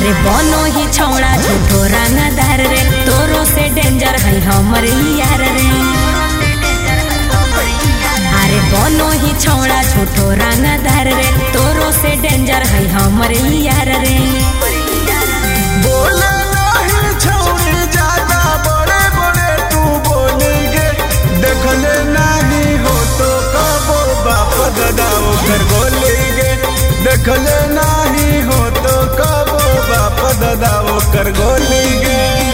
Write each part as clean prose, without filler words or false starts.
अरे बनो ही छौड़ा झूठो रंगदार रे, तोरो से डेंजर है हमर यार रे। अरे बनो ही छौड़ा झूठो रंगदार रे, तोरो से डेंजर है हमर यार रे। बोले नहीं छौड़ी ज्यादा बड़े बड़े तू बोलेंगे, देखले नहीं हो तो कबो बाप दादा ओकर गोलेंगे, देखले नहीं हो तो कबो बाप दादा ओकर गोलेंगे।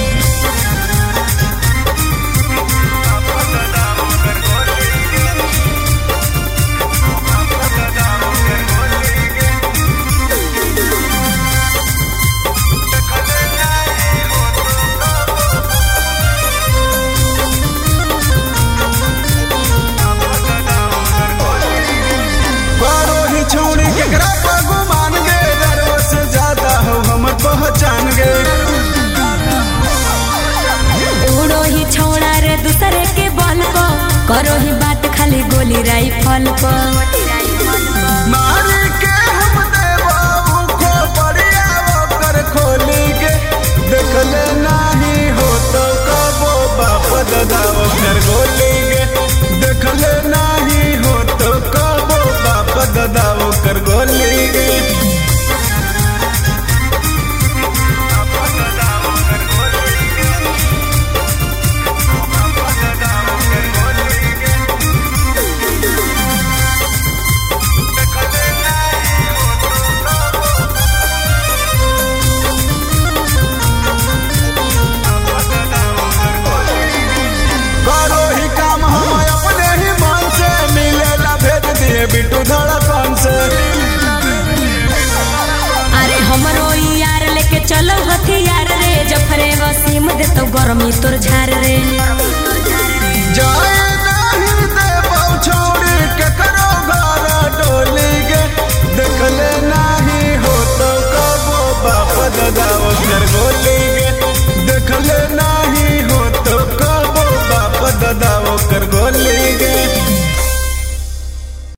छौड़ी केकरा पर गुमान गे, डरवा से ज्यादा हो हम पहचान गे। उड़ो ही छौड़ा रे दूसरे के बल को, करो ही बात खाली गोली राइफल को। मारी के हम देवा उनको बढ़िया ओकर खोली के, देखले नहीं हो तो कबो बाप दादा ओकर गोली गे, देखले नहीं हो तो कबो बाप दादा ओकर गोली गे। बिट्टू धड़कन से अरे हमरो यार लेके चलो हथियार रे, जफरे वसीम दे तो गरमी तोर झार